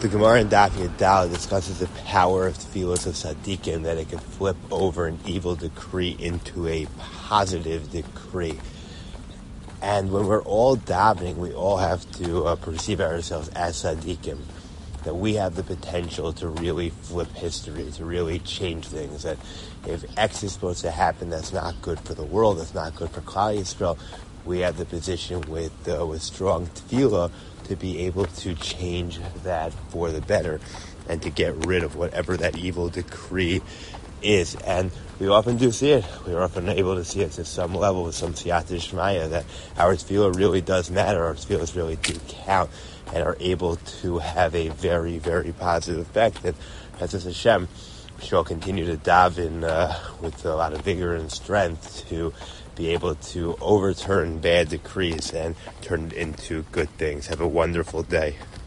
The Gemara in Daf Yadal discusses the power of tefillos of tzaddikim, that it can flip over an evil decree into a positive decree. And when we're all davening, we all have to perceive ourselves as tzaddikim, that we have the potential to really flip history, to really change things. That if X is supposed to happen, that's not good for the world, that's not good for Klal Yisrael, we have the position with strong tefillah to be able to change that for the better and to get rid of whatever that evil decree is. And we often do see it. We are often able to see it to some level with some siyata d'shmaya, that our tefillah really does matter, our tefillahs really do count and are able to have a very, very positive effect. And as Hashem, we shall continue to daven with a lot of vigor and strength to be able to overturn bad decrees and turn it into good things. Have a wonderful day.